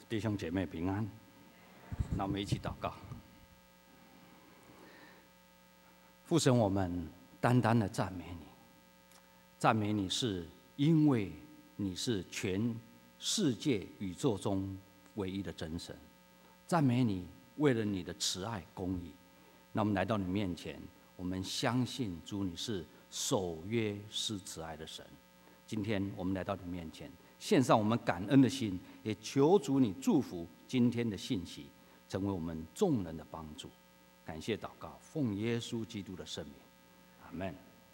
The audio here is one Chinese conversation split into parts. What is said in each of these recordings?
弟兄姐妹平安。那我们一起祷告。父神，我们单单的赞美你，赞美你是因为你是全世界宇宙中唯一的真神，赞美你为了你的慈爱公义。那我们来到你面前，我们相信主你是守约施慈爱的神。今天我们来到你面前，献上我们感恩的心，也求主你祝福今天的信息，成为我们众人的帮助。感谢祷告，奉耶稣基督的圣名，阿们。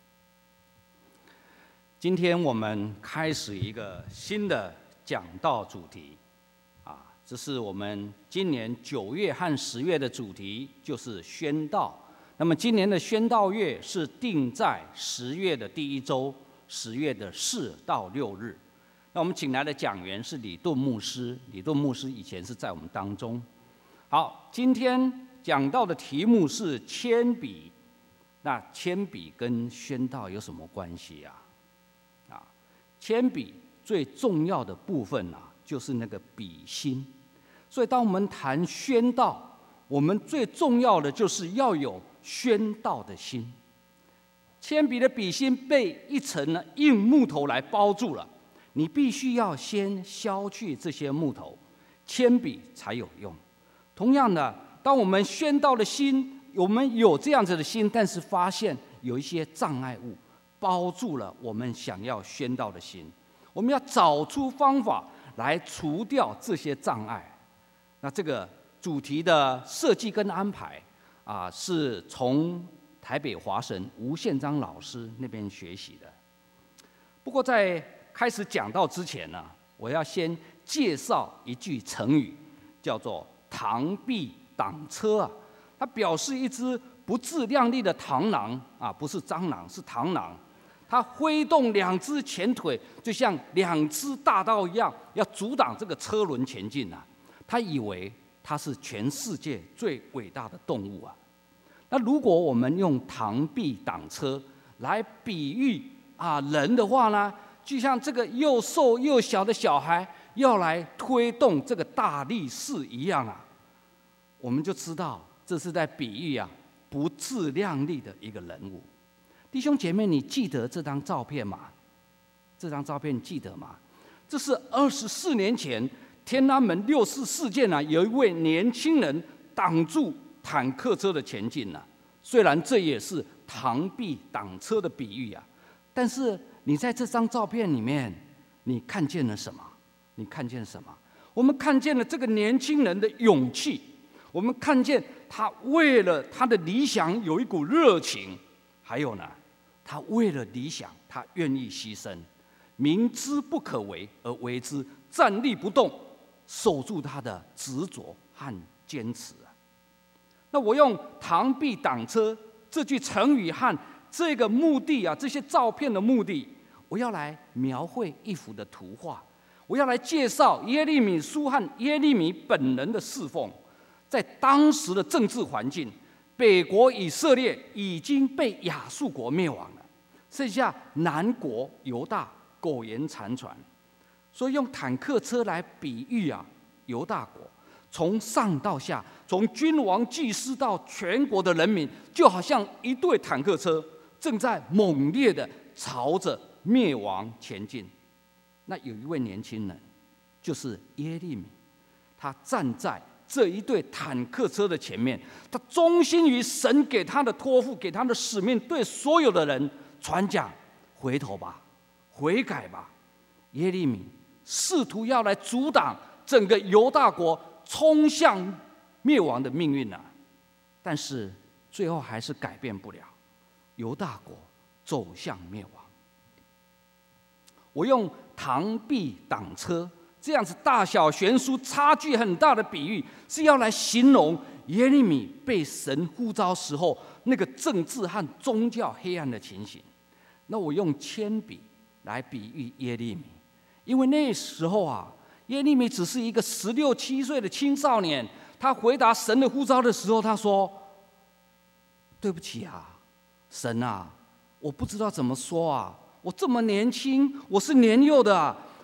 今天我们开始一个新的讲道主题，这是我们今年9月和10月的主题，就是宣道。那么今年的宣道月是定在10月的第一周，10月的4到6日。那我们请来的讲员是李顿牧师，李顿牧师以前是在我们当中。好，今天讲到的题目是铅笔。那铅笔跟宣道有什么关系啊？铅笔最重要的部分就是那个笔芯。所以当我们谈宣道，我们最重要的就是要有宣道的心。铅笔的笔芯被一层硬木头来包住了，你必须要先削去这些木头，铅笔才有用。同样的，当我们宣道的心，我们有这样子的心，但是发现有一些障碍物包住了我们想要宣道的心，我们要找出方法来除掉这些障碍。那这个主题的设计跟安排是从台北华神吴宪章老师那边学习的。不过在开始讲道之前呢，我要先介绍一句成语，叫做螳臂挡车它表示一只不自量力的螳螂不是蟑螂，是螳螂。它挥动2只前腿，就像2只大刀一样，要阻挡这个车轮前进它以为它是全世界最伟大的动物那如果我们用螳臂挡车来比喻人的话呢，就像这个又瘦又小的小孩要来推动这个大力士一样我们就知道这是在比喻不自量力的一个人物。弟兄姐妹，你记得这张照片吗？这张照片记得吗？这是24年前天安门6四事件有一位年轻人挡住坦克车的前进虽然这也是螳臂挡车的比喻但是你在这张照片里面，你看见了什么？你看见什么？我们看见了这个年轻人的勇气，我们看见他为了他的理想有一股热情，还有呢，他为了理想，他愿意牺牲，明知不可为而为之，站立不动，守住他的执着和坚持那我用螳臂挡车这句成语和这个目的这些照片的目的，我要来描绘一幅的图画，我要来介绍耶利米书和耶利米本人的侍奉。在当时的政治环境，北国以色列已经被亚述国灭亡了，剩下南国犹大苟延残喘，所以用坦克车来比喻犹大国，从上到下，从君王祭司到全国的人民，就好像一队坦克车正在猛烈的朝着灭亡前进。那有一位年轻人，就是耶利米，他站在这一队坦克车的前面，他忠心于神给他的托付，给他的使命，对所有的人传讲：回头吧，悔改吧。耶利米试图要来阻挡整个犹大国冲向灭亡的命运但是最后还是改变不了，犹大国走向灭亡。我用螳臂挡车这样子大小悬殊、差距很大的比喻，是要来形容耶利米被神呼召时候那个政治和宗教黑暗的情形。那我用铅笔来比喻耶利米，因为那时候耶利米只是一个16、17岁的青少年，他回答神的呼召的时候，他说：“对不起神我不知道怎么说我这么年轻，我是年幼的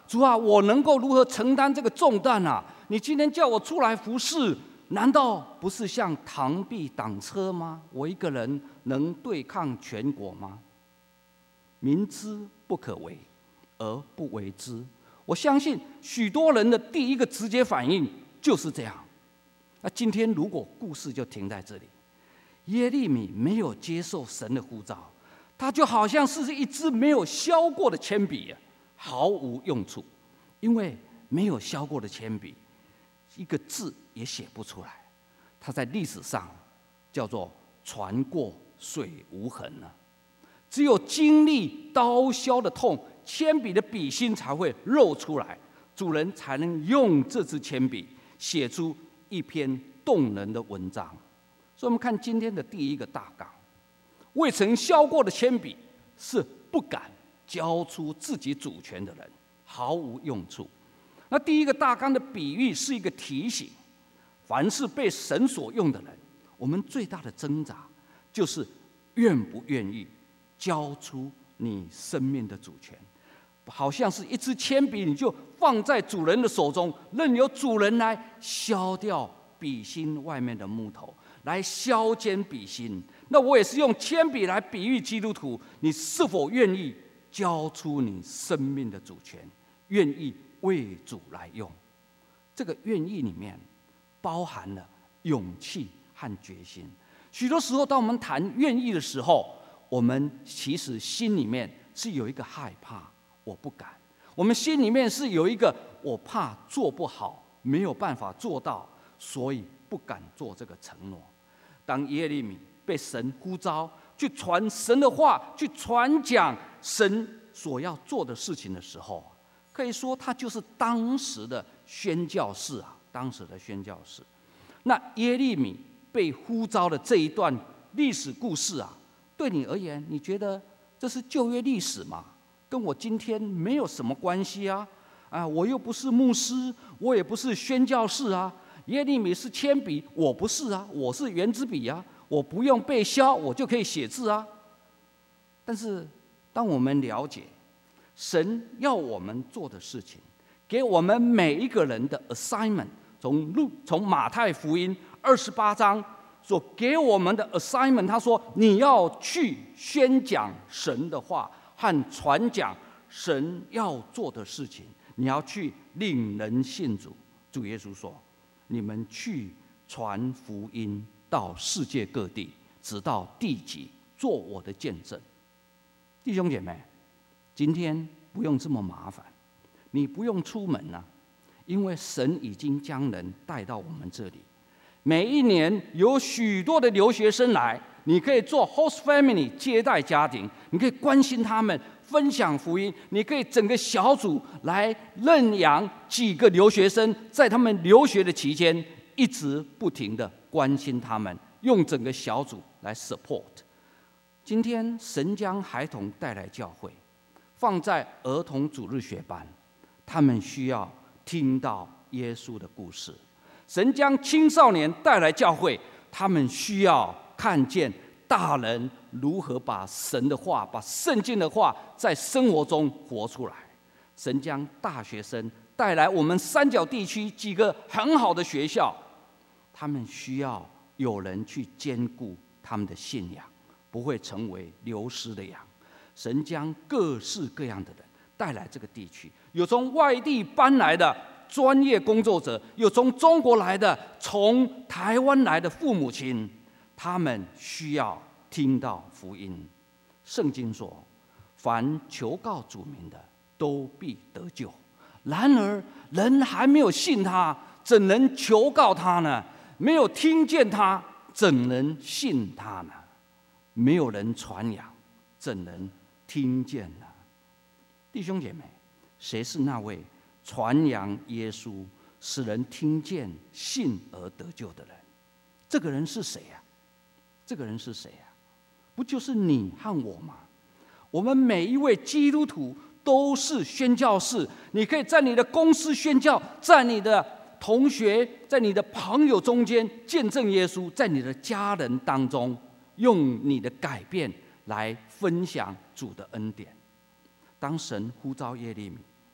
主啊，我能够如何承担这个重担啊？你今天叫我出来服侍，难道不是像螳臂挡车吗？我一个人能对抗全国吗？明知不可为而不为之，我相信许多人的第一个直接反应就是这样。那今天如果故事就停在这里，耶利米没有接受神的呼召，他就好像是一支没有削过的铅笔，毫无用处。因为没有削过的铅笔，一个字也写不出来。它在历史上叫做船过水无痕了。只有经历刀削的痛，铅笔的笔芯才会露出来，主人才能用这支铅笔写出一篇动人的文章。所以我们看今天的第一个大纲，未曾削过的铅笔是不敢交出自己主权的人，毫无用处。那第一个大纲的比喻是一个提醒，凡是被神所用的人，我们最大的挣扎就是愿不愿意交出你生命的主权。好像是一支铅笔，你就放在主人的手中，任由主人来削掉笔芯外面的木头，来削尖笔芯。那我也是用铅笔来比喻基督徒，你是否愿意交出你生命的主权，愿意为主来用？这个愿意里面包含了勇气和决心。许多时候当我们谈愿意的时候，我们其实心里面是有一个害怕，我不敢。我们心里面是有一个我怕做不好，没有办法做到，所以不敢做这个承诺。当耶利米被神呼召去传神的话，去传讲神所要做的事情的时候，可以说他就是当时的宣教士啊，当时的宣教士。那耶利米被呼召的这一段历史故事啊，对你而言，你觉得这是旧约历史吗？跟我今天没有什么关系啊！我又不是牧师，我也不是宣教士啊。耶利米是铅笔，我不是啊，我是圆珠笔啊，我不用被削，我就可以写字啊。但是，当我们了解神要我们做的事情，给我们每一个人的 assignment， 从马太福音28章所给我们的 assignment， 他说你要去宣讲神的话和传讲神要做的事情，你要去令人信主。主耶稣说，你们去传福音到世界各地，直到地极，做我的见证。弟兄姐妹，今天不用这么麻烦，你不用出门啊，因为神已经将人带到我们这里。每一年有许多的留学生来，你可以做 host family 接待家庭，你可以关心他们，分享福音，你可以整个小组来认养几个留学生，在他们留学的期间，一直不停的关心他们，用整个小组来 support。今天神将孩童带来教会，放在儿童主日学班，他们需要听到耶稣的故事。神将青少年带来教会，他们需要看见大人如何把神的话、把圣经的话在生活中活出来。神将大学生带来我们三角地区几个很好的学校，他们需要有人去兼顾他们的信仰，不会成为流失的羊。神将各式各样的人带来这个地区，有从外地搬来的专业工作者，有从中国来的，从台湾来的父母亲，他们需要听到福音。圣经说，凡求告主名的，都必得救。然而人还没有信他，怎能求告他呢？没有听见他，怎能信他呢？没有人传扬，怎能听见呢？弟兄姐妹，谁是那位传扬耶稣，使人听见、信而得救的人？这个人是谁啊？这个人是谁啊？不就是你和我吗？我们每一位基督徒都是宣教士。你可以在你的公司宣教，在你的同学、在你的朋友中间见证耶稣，在你的家人当中用你的改变来分享主的恩典。当神呼召耶利米，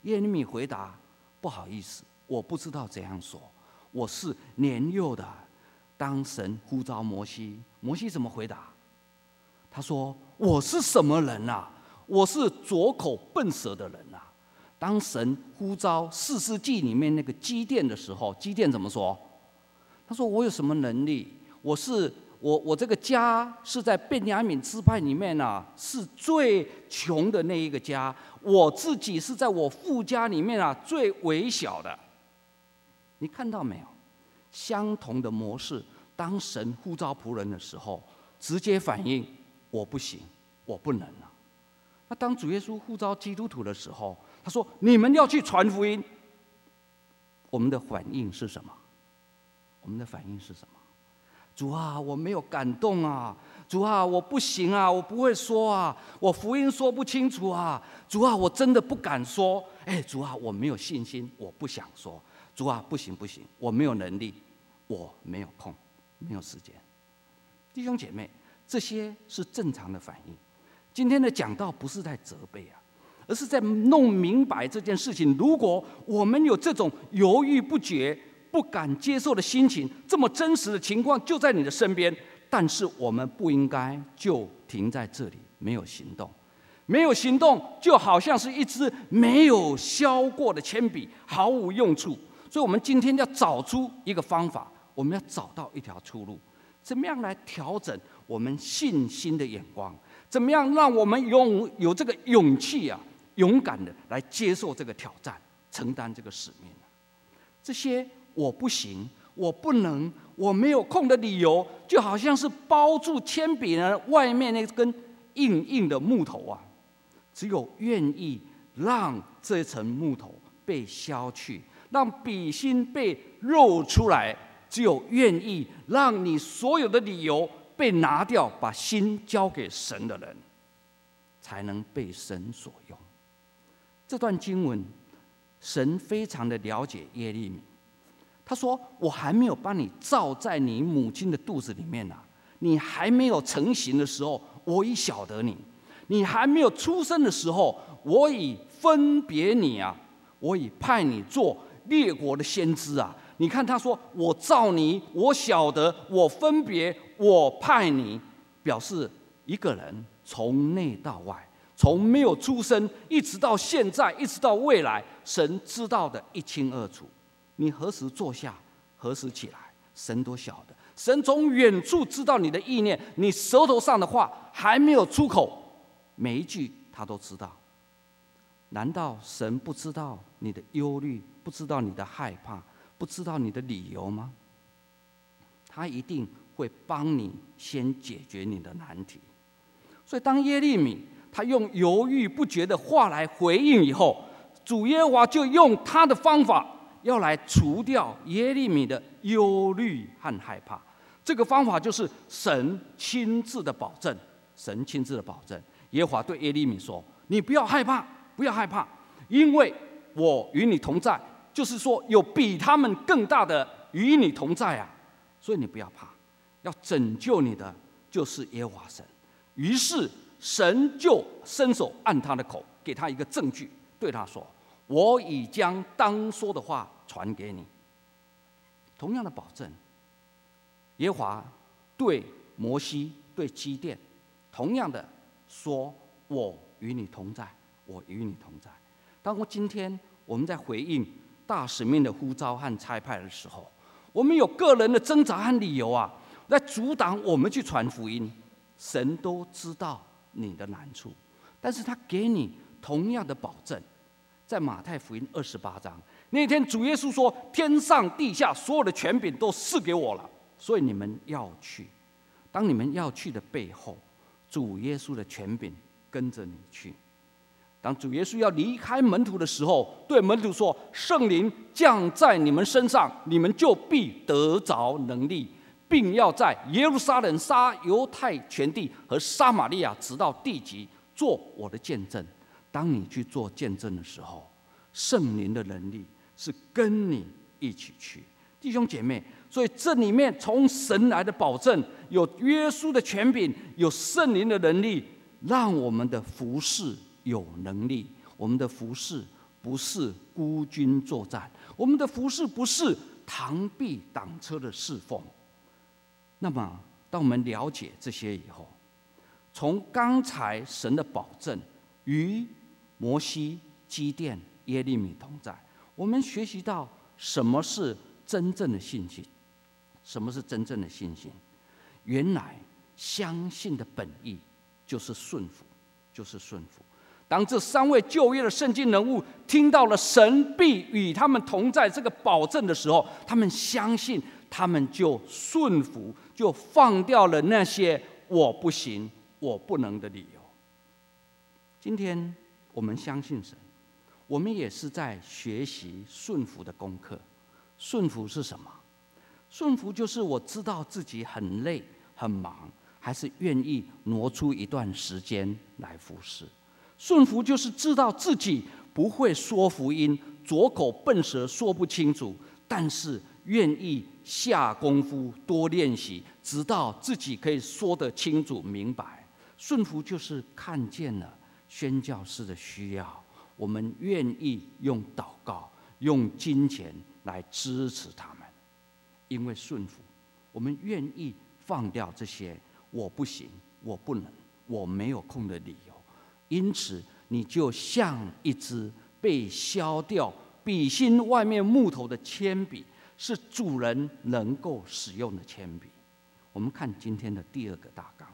耶利米回答：“不好意思，我不知道怎样说，我是年幼的。”当神呼召摩西，摩西怎么回答？他说：“我是什么人啊？我是拙口笨舌的人啊！”当神呼召士师记里面那个基甸的时候，基甸怎么说？他说：“我有什么能力？我这个家是在便雅悯支派里面啊，是最穷的那一个家。我自己是在我父家里面啊最微小的。”你看到没有？相同的模式，当神呼召仆人的时候，直接反应：我不行，我不能啊。那当主耶稣呼召基督徒的时候，他说：“你们要去传福音。”我们的反应是什么？我们的反应是什么？主啊，我没有感动啊！主啊，我不行啊，我不会说啊，我福音说不清楚啊！主啊，我真的不敢说。主啊，我没有信心，我不想说。主啊，不行，我没有能力，我没有空，没有时间。弟兄姐妹，这些是正常的反应。今天的讲道不是在责备啊，而是在弄明白这件事情。如果我们有这种犹豫不决、不敢接受的心情，这么真实的情况就在你的身边，但是我们不应该就停在这里，没有行动。没有行动，就好像是一支没有削过的铅笔，毫无用处。所以我们今天要找出一个方法，我们要找到一条出路，怎么样来调整我们信心的眼光？怎么样让我们有这个勇气啊，勇敢的来接受这个挑战，承担这个使命啊？这些我不行，我不能，我没有空的理由，就好像是包住铅笔呢外面那根硬硬的木头啊。只有愿意让这层木头被削去，让笔芯被肉出来，只有愿意让你所有的理由被拿掉，把心交给神的人，才能被神所用。这段经文，神非常的了解耶利米。他说：“我还没有把你造在你母亲的肚子里面啊，你还没有成型的时候，我已晓得你；你还没有出生的时候，我已分别你啊，我已派你做列国的先知啊。”你看他说：“我造你，我晓得，我分别，我派你。”表示一个人从内到外，从没有出生一直到现在，一直到未来，神知道的一清二楚。你何时坐下，何时起来，神都晓得。神从远处知道你的意念，你舌头上的话还没有出口，每一句他都知道。难道神不知道你的忧虑，不知道你的害怕，不知道你的理由吗？他一定会帮你先解决你的难题。所以当耶利米他用犹豫不决的话来回应以后，主耶和华就用他的方法要来除掉耶利米的忧虑和害怕。这个方法就是神亲自的保证。神亲自的保证，耶和华对耶利米说：“你不要害怕，不要害怕，因为我与你同在。”就是说，有比他们更大的与你同在啊！所以你不要怕，要拯救你的就是耶和华神。于是神就伸手按他的口，给他一个证据，对他说：“我已将当说的话传给你。”同样的保证，耶和华对摩西、对基甸，同样的说：“我与你同在，我与你同在。”当今天我们在回应大使命的呼召和差派的时候，我们有个人的挣扎和理由啊，来阻挡我们去传福音。神都知道你的难处，但是他给你同样的保证。在马太福音28章那天，主耶稣说：“天上地下所有的权柄都赐给我了，所以你们要去。”当你们要去的背后，主耶稣的权柄跟着你去。当主耶稣要离开门徒的时候，对门徒说：“圣灵降在你们身上，你们就必得着能力，并要在耶路撒冷、撒犹太全地和撒玛利亚，直到地极，做我的见证。”当你去做见证的时候，圣灵的能力是跟你一起去。弟兄姐妹，所以这里面从神来的保证，有耶稣的权柄，有圣灵的能力，让我们的服事有能力，我们的服事不是孤军作战，我们的服事不是螳臂挡车的侍奉。那么，当我们了解这些以后，从刚才神的保证与摩西、基甸、耶利米同在，我们学习到什么是真正的信心。什么是真正的信心？原来相信的本意就是顺服，就是顺服。当这3位旧约的圣经人物听到了神必与他们同在这个保证的时候，他们相信，他们就顺服，就放掉了那些我不行、我不能的理由。今天我们相信神，我们也是在学习顺服的功课。顺服是什么？顺服就是我知道自己很累、很忙，还是愿意挪出一段时间来服侍。顺服就是知道自己不会说福音，拙口笨舌说不清楚，但是愿意下功夫多练习，直到自己可以说得清楚明白。顺服就是看见了宣教士的需要，我们愿意用祷告、用金钱来支持他们。因为顺服，我们愿意放掉这些我不行、我不能、我没有空的理由。因此，你就像一支被削掉笔芯外面木头的铅笔，是主人能够使用的铅笔。我们看今天的第2个大纲：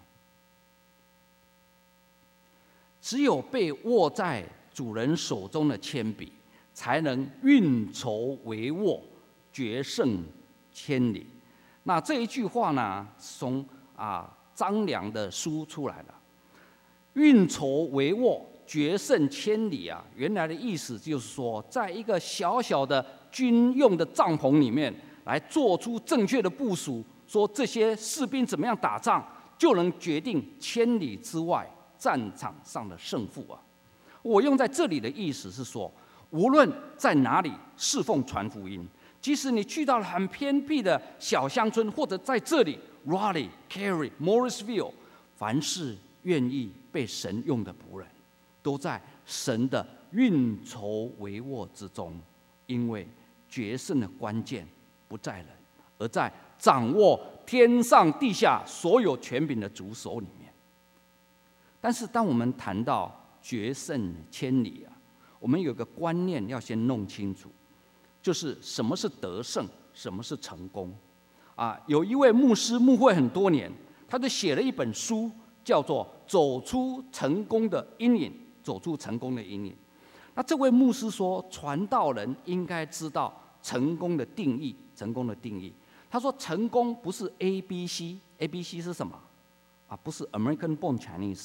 只有被握在主人手中的铅笔，才能运筹帷幄，决胜千里。那这一句话呢，从张良的书出来了。运筹帷幄，决胜千里啊，原来的意思就是说，在一个小小的军用的帐篷里面，来做出正确的部署，说这些士兵怎么样打仗，就能决定千里之外战场上的胜负啊。我用在这里的意思是说，无论在哪里侍奉传福音，即使你去到了很偏僻的小乡村，或者在这里 Raleigh、Cary、Morrisville， 凡是愿意被神用的仆人，都在神的运筹帷幄之中。因为决胜的关键不在人，而在掌握天上地下所有权柄的主手里面。但是当我们谈到决胜千里啊，我们有个观念要先弄清楚，就是什么是得胜，什么是成功。有一位牧师牧会很多年，他就写了一本书，叫做《走出成功的阴影》。走出成功的阴影。那这位牧师说，传道人应该知道成功的定义。成功的定义，他说，成功不是 ABC。ABC 是什么？不是 American Born Chinese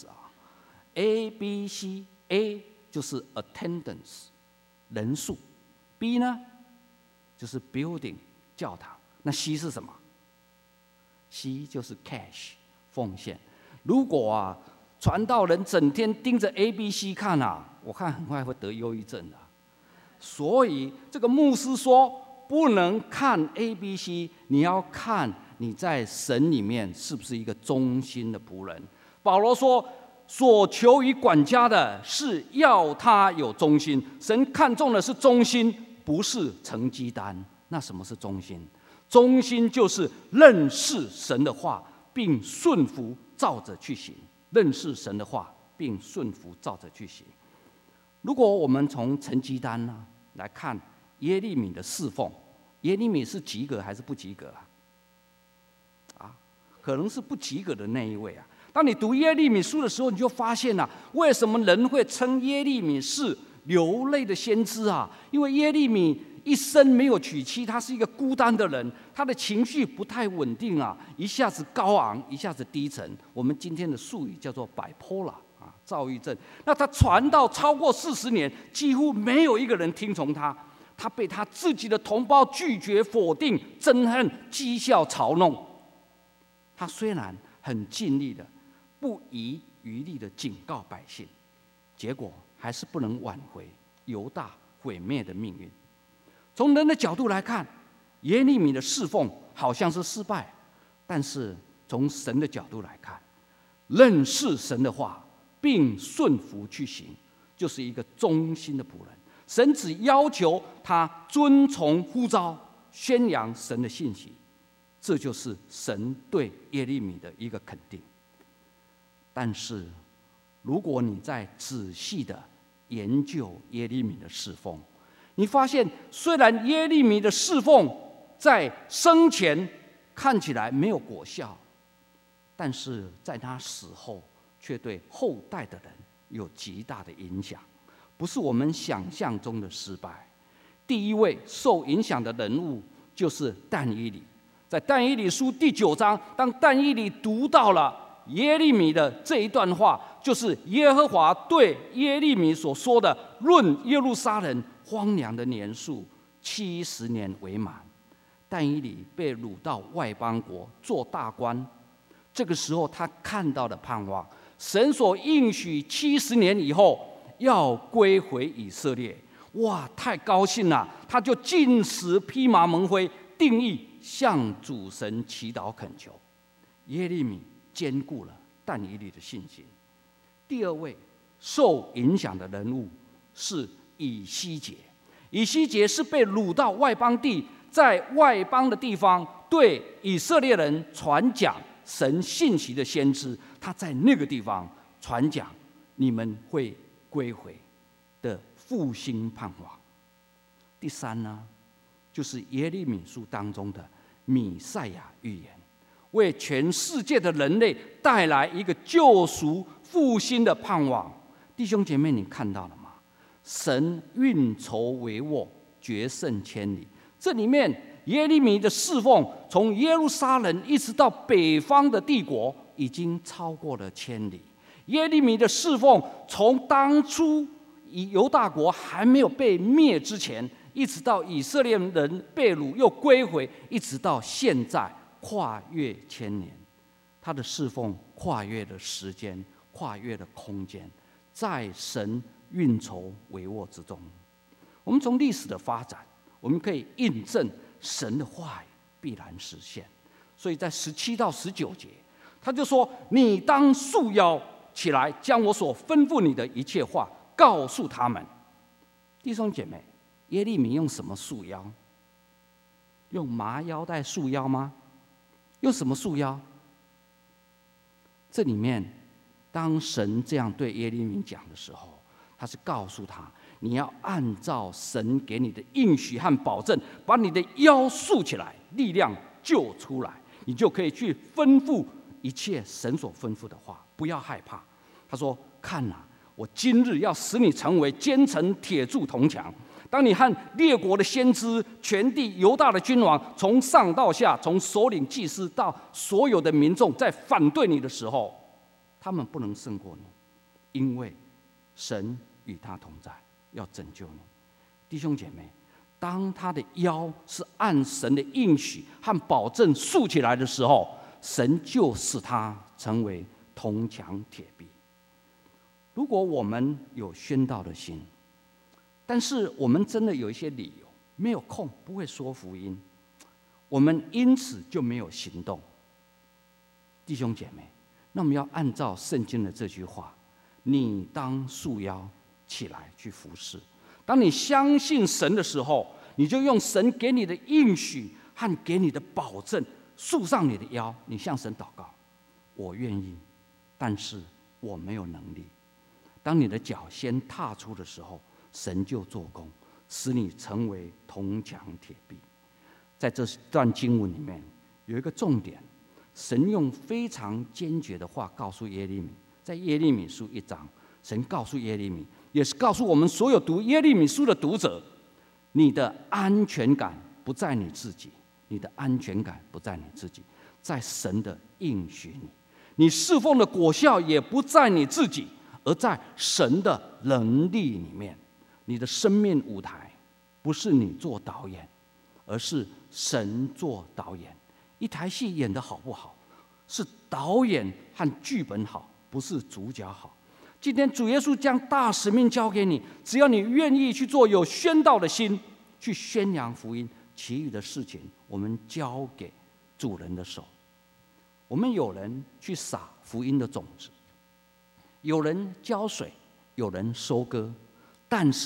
ABC，A 就是 attendance 人数 ，B 呢就是 building 教堂。那 C 是什么？ C 就是 cash 奉献。如果传道人整天盯着 ABC 看我看很快会得忧郁症的。所以这个牧师说，不能看 ABC， 你要看你在神里面是不是一个忠心的仆人。保罗说，所求于管家的是要他有忠心。神看重的是忠心，不是成绩单。那什么是忠心？忠心就是认识神的话，并顺服照着去行。认识神的话，并顺服照着去行。如果我们从成绩单来看耶利米的侍奉，耶利米是及格还是不及格可能是不及格的那一位当你读耶利米书的时候，你就发现为什么人会称耶利米是流泪的先知因为耶利米一生没有娶妻，他是一个孤单的人，他的情绪不太稳定一下子高昂，一下子低沉。我们今天的术语叫做 bipolar 躁郁症。那他传道超过40年，几乎没有一个人听从他，他被他自己的同胞拒绝、否定、憎恨、讥笑、嘲弄。他虽然很尽力的、不遗余力的警告百姓，结果还是不能挽回犹大毁灭的命运。从人的角度来看，耶利米的侍奉好像是失败，但是从神的角度来看，认识神的话并顺服去行，就是一个忠心的仆人。 神只要求他遵从呼召，宣扬神的信息，这就是神对耶利米的一个肯定。但是，如果你在仔细的研究耶利米的侍奉，你发现虽然耶利米的侍奉在生前看起来没有果效，但是在他死后却对后代的人有极大的影响，不是我们想象中的失败。第一位受影响的人物就是但以理。在但以理书第9章，当但以理读到了耶利米的这一段话，就是耶和华对耶利米所说的，论耶路撒冷荒凉的年数70年为满。但以理被掳到外邦国做大官，这个时候他看到的盼望，神所应许70年以后要归回以色列，哇，太高兴了！他就禁食披麻蒙灰，定义向主神祈祷恳求。耶利米兼顾了但以理的信心。第二位受影响的人物是以西结。以西结是被掳到外邦地，在外邦的地方对以色列人传讲神信息的先知，他在那个地方传讲你们会归回的复兴盼望。第三呢，就是耶利米书当中的弥赛亚预言，为全世界的人类带来一个救赎复兴的盼望。弟兄姐妹，你看到了吗？神运筹帷幄，决胜千里。这里面耶利米的侍奉，从耶路撒冷一直到北方的帝国，已经超过了1000里。耶利米的侍奉，从当初犹大国还没有被灭之前，一直到以色列人被掳又归回，一直到现在，跨越1000年。他的侍奉跨越了时间，跨越了空间，在神运筹帷幄之中。我们从历史的发展，我们可以印证神的话语必然实现。所以在17到19节，他就说：“你当束腰起来，将我所吩咐你的一切话告诉他们。”弟兄姐妹，耶利米用什么束腰？用麻腰带束腰吗？用什么束腰？这里面，当神这样对耶利米讲的时候，他是告诉他，你要按照神给你的应许和保证，把你的腰束起来，力量就出来，你就可以去吩咐一切神所吩咐的话，不要害怕。他说：“看啊，我今日要使你成为坚城铁柱铜墙。当你和列国的先知、全地犹大的君王，从上到下，从首领祭司到所有的民众，在反对你的时候，他们不能胜过你，因为神与他同在，要拯救你。”弟兄姐妹，当他的腰是按神的应许和保证竖起来的时候，神就使他成为铜墙铁壁。如果我们有宣道的心，但是我们真的有一些理由没有空，不会说福音，我们因此就没有行动。弟兄姐妹，那我们要按照圣经的这句话：你当束腰起来去服侍。当你相信神的时候，你就用神给你的应许和给你的保证束上你的腰，你向神祷告：我愿意，但是我没有能力。当你的脚先踏出的时候，神就做工，使你成为铜墙铁壁。在这段经文里面有一个重点，神用非常坚决的话告诉耶利米，在耶利米书1章，神告诉耶利米，也是告诉我们所有读耶利米书的读者：你的安全感不在你自己，你的安全感不在你自己，在神的应许里。你侍奉的果效也不在你自己，而在神的能力里面。你的生命舞台不是你做导演，而是神做导演。一台戏演得好不好，是导演和剧本好，不是主角好。今天主耶稣将大使命交给你，只要你愿意去做有宣道的心，去宣扬福音，其余的事情我们交给主人的手。我们有人去撒福音的种子，有人浇水，有人收割，但是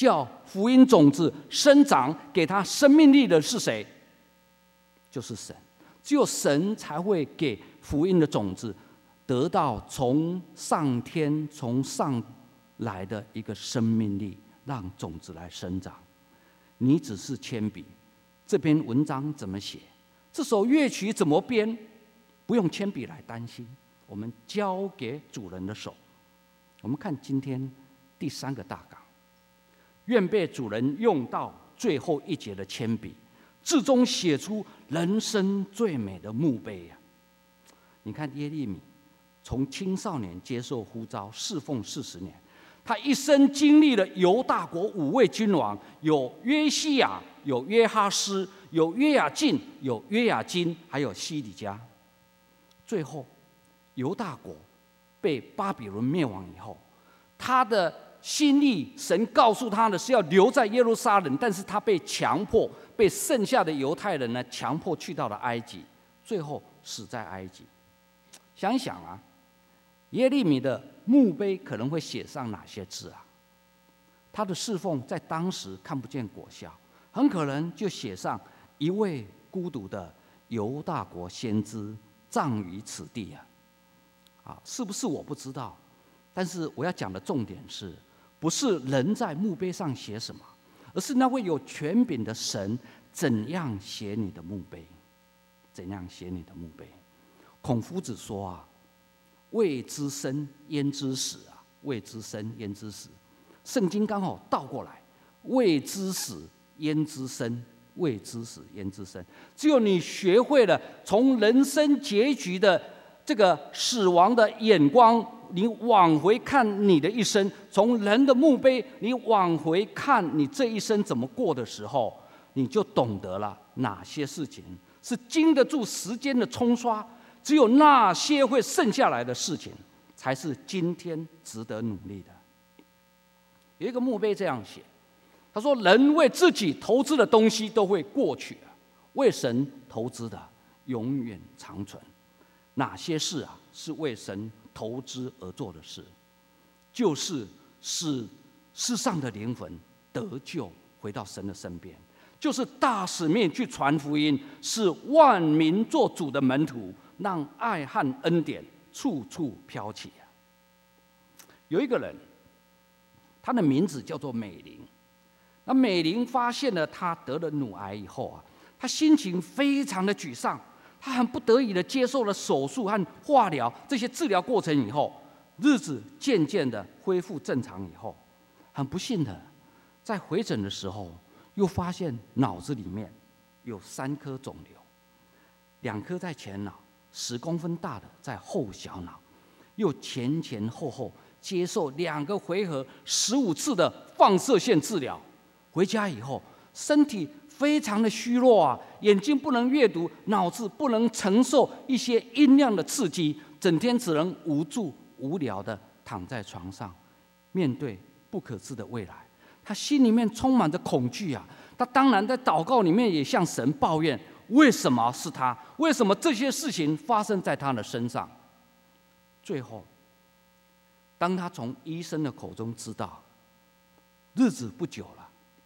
叫福音种子生长，给它生命力的是谁？就是神。只有神才会给福音的种子得到从上天从上来的一个生命力，让种子来生长。你只是铅笔，这篇文章怎么写，这首乐曲怎么编，不用铅笔来担心，我们交给主人的手。我们看今天第3个大纲，愿被主人用到最后一节的铅笔，至终写出人生最美的墓碑啊！你看耶利米从青少年接受呼召侍奉40年，他一生经历了犹大国5位君王，有约西亚，有约哈斯，有约雅敬，有约雅斤，还有西底家。最后犹大国被巴比伦灭亡以后，他的心意，神告诉他的是要留在耶路撒冷，但是他被强迫，被剩下的犹太人呢强迫去到了埃及，最后死在埃及。想一想啊，耶利米的墓碑可能会写上哪些字啊？他的侍奉在当时看不见果效，很可能就写上一位孤独的犹大国先知葬于此地啊！是不是我不知道，但是我要讲的重点是，不是人在墓碑上写什么，而是那位有权柄的神怎样写你的墓碑，怎样写你的墓碑。孔夫子说啊，未知生焉知死啊，未知生焉知死。圣经刚好倒过来，未知死焉知生，未知死焉知生。只有你学会了从人生结局的这个死亡的眼光，你往回看你的一生，从人的墓碑你往回看你这一生怎么过的时候，你就懂得了哪些事情是经得住时间的冲刷，只有那些会剩下来的事情才是今天值得努力的。有一个墓碑这样写，他说，人为自己投资的东西都会过去，为神投资的永远长存。哪些事啊是为神投资而做的事？就是使世上的灵魂得救，回到神的身边，就是大使命去传福音，使万民做主的门徒，让爱和恩典处处飘起。有一个人，他的名字叫做美玲。那美玲发现了他得了乳癌以后啊，他心情非常的沮丧，他很不得已的接受了手术和化疗这些治疗过程以后，日子渐渐的恢复正常以后，很不幸的，在回诊的时候又发现脑子里面有3颗肿瘤，2颗在前脑，10公分大的在后小脑，又前前后后接受2个回合15次的放射线治疗。回家以后，身体非常的虚弱啊，眼睛不能阅读，脑子不能承受一些音量的刺激，整天只能无助无聊的躺在床上，面对不可知的未来，他心里面充满着恐惧啊。他当然在祷告里面也向神抱怨，为什么是他？为什么这些事情发生在他的身上？最后，当他从医生的口中知道，日子不久了，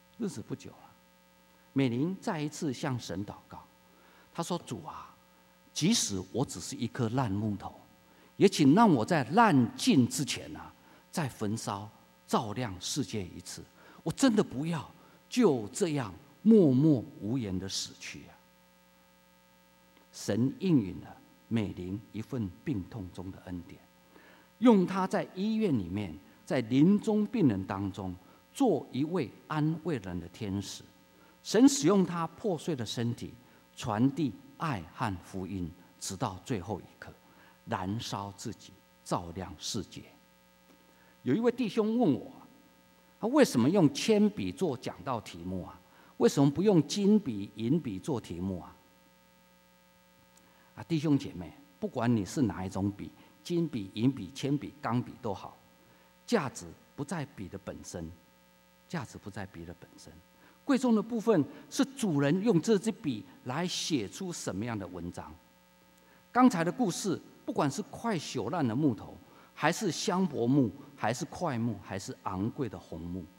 美玲再一次向神祷告，他说：“主啊，即使我只是一颗烂木头，也请让我在烂尽之前啊，再焚烧照亮世界一次。我真的不要就这样默默无言的死去啊！”神应允了美玲一份病痛中的恩典，用她在医院里面，在临终病人当中，做一位安慰人的天使。神使用他破碎的身体，传递爱和福音，直到最后一刻，燃烧自己，照亮世界。有一位弟兄问我，他为什么用铅笔做讲道题目啊？为什么不用金笔、银笔做题目啊？弟兄姐妹，不管你是哪一种笔，金笔、银笔、铅笔、钢笔都好，价值不在笔的本身，贵重的部分是主人用这支笔来写出什么样的文章。刚才的故事，不管是快朽烂的木头，还是香柏木，还是快木，还是昂贵的红木，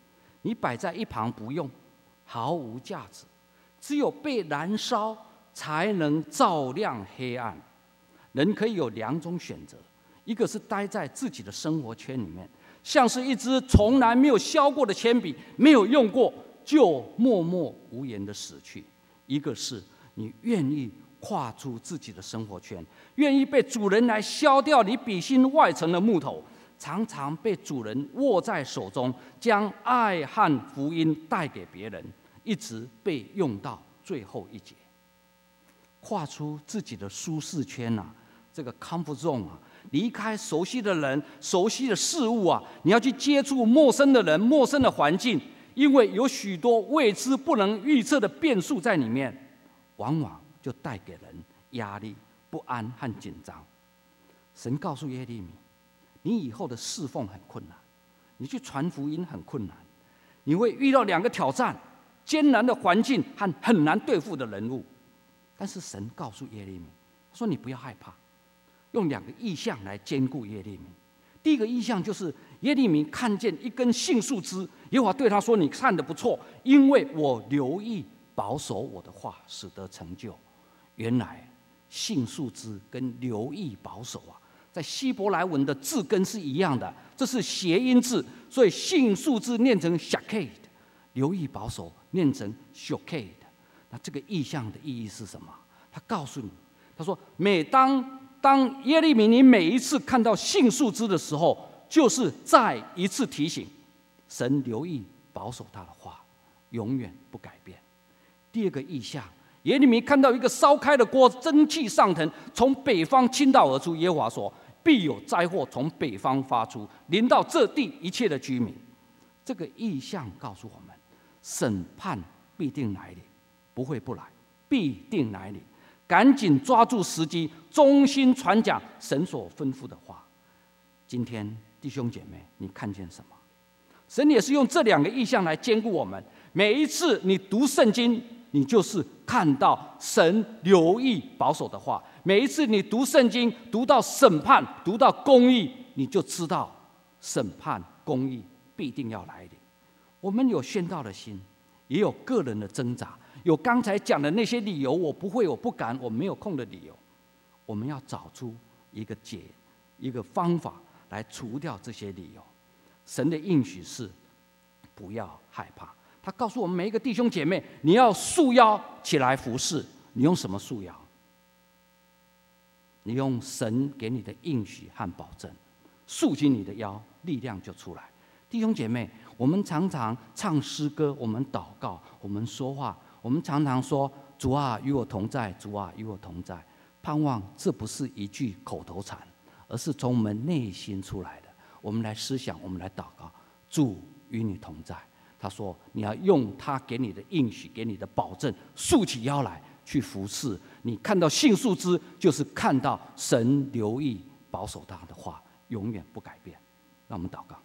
你摆在一旁不用，毫无价值。只有被燃烧，才能照亮黑暗。人可以有2种选择，一个是待在自己的生活圈里面，像是一支从来没有削过的铅笔，没有用过就默默无言的死去；一个是你愿意跨出自己的生活圈，愿意被主人来削掉你笔芯外层的木头，常常被主人握在手中，将爱和福音带给别人，一直被用到最后一节。跨出自己的舒适圈啊，这个 comfort zone 啊，离开熟悉的人、熟悉的事物啊，你要去接触陌生的人、陌生的环境，因为有许多未知、不能预测的变数在里面，往往就带给人压力、不安和紧张。神告诉耶利米，你以后的侍奉很困难，你去传福音很困难，你会遇到2个挑战：艰难的环境和很难对付的人物。但是神告诉耶利米说：“你不要害怕。”用2个意象来兼顾耶利米。第一个意象就是耶利米看见一根杏树枝，耶和华对他说：“你看得不错，因为我留意保守我的话，使得成就。”原来杏树枝跟留意保守啊，在希伯来文的字根是一样的，这是谐音字，所以杏树枝念成 shaked， 留意保守念成 shoked。那这个意象的意义是什么？他告诉你，他说，当耶利米你每一次看到杏树枝的时候，就是再一次提醒神留意保守他的话，永远不改变。第二个意象，耶利米看到一个烧开的锅，蒸汽上腾，从北方倾倒而出。耶和华说：“必有灾祸从北方发出，临到这地一切的居民。”这个意象告诉我们，审判必定来临，不会不来，必定来临。赶紧抓住时机，忠心传讲神所吩咐的话。今天弟兄姐妹，你看见什么？神也是用这2个意象来兼顾我们。每一次你读圣经，你就是看到神留意保守的话；每一次你读圣经，读到审判，读到公义，你就知道审判公义必定要来临。我们有宣道的心，也有个人的挣扎，有刚才讲的那些理由，我不会，我不敢，我没有空的理由。我们要找出一个方法来除掉这些理由。神的应许是不要害怕，他告诉我们每一个弟兄姐妹，你要束腰起来服侍。你用什么束腰？你用神给你的应许和保证，束紧你的腰，力量就出来。弟兄姐妹，我们常常唱诗歌，我们祷告，我们说话，我们常常说：“主啊，与我同在，主啊，与我同在。”盼望这不是一句口头禅，而是从我们内心出来的。我们来思想，我们来祷告，主与你同在。他说：“你要用他给你的应许，给你的保证，束起腰来去服侍。你看到杏树枝，就是看到神留意保守他的话，永远不改变。”让我们祷告。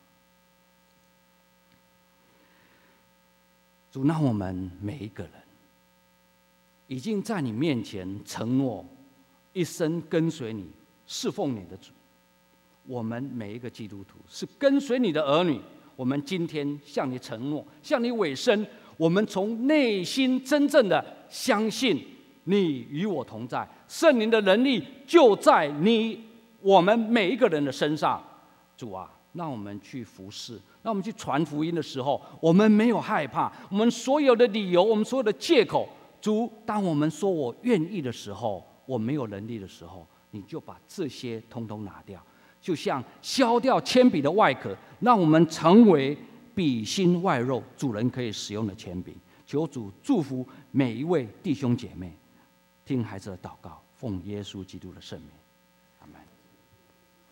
主，让我们每一个人已经在你面前承诺一生跟随你、侍奉你的主。我们每一个基督徒是跟随你的儿女。我们今天向你承诺，向你委身，我们从内心真正的相信你与我同在，圣灵的能力就在我们每一个人的身上。主啊，让我们去服侍，让我们去传福音的时候，我们没有害怕。我们所有的理由，我们所有的借口，主，当我们说我愿意的时候，我没有能力的时候，你就把这些通通拿掉，就像削掉铅笔的外壳，让我们成为笔芯外肉，主人可以使用的铅笔。求主祝福每一位弟兄姐妹，听孩子的祷告，奉耶稣基督的圣名。